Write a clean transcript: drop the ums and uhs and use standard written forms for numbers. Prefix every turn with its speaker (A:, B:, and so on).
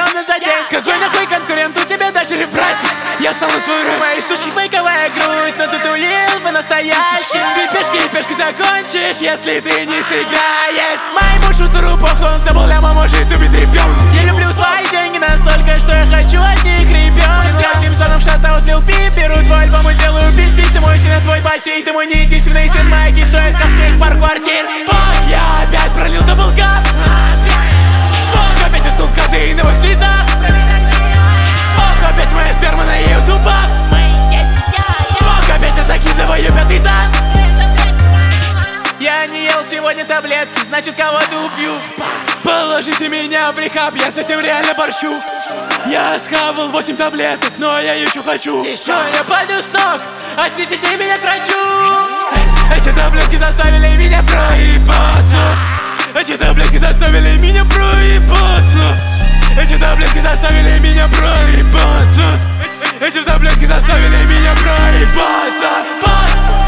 A: миллионы за день. Какой нахуй конкурент, у тебя даже ребратик. Я самый твой рот. Мои сучки фейковая грудь, но затуил по-настоящему. Ты пешки закончишь, если ты не сыграешь. Моему шутеру похуй, он забыл ляма, может убить ребенка. Я люблю свои деньги настолько, что я хочу от них ребенка. Я Симпсоном шатаут Лил Пип, беру твой альбом и делаю пись-пись. Ты мой сын, а твой батя, и ты мой не единственный сын. Майки стоят как твоих пар квартир. Фак, я опять пролил даблгап. Фак, опять уснул в кадеиновых слезах. Фак, опять моя сперма на ее зубах. Фак, опять я закидываю пятый зад. Я не ел сегодня таблетки, значит кого-то убью. Положите меня в рехаб, я с этим реально борщу. Я схавал 8 таблеток, но я еще хочу. Но я падаю с ног, отнесите меня к врачу. Эти таблетки заставили меня проебаться. Эти таблетки заставили меня проебаться. Эти таблетки заставили меня проебаться. Эти таблетки заставили меня проебаться.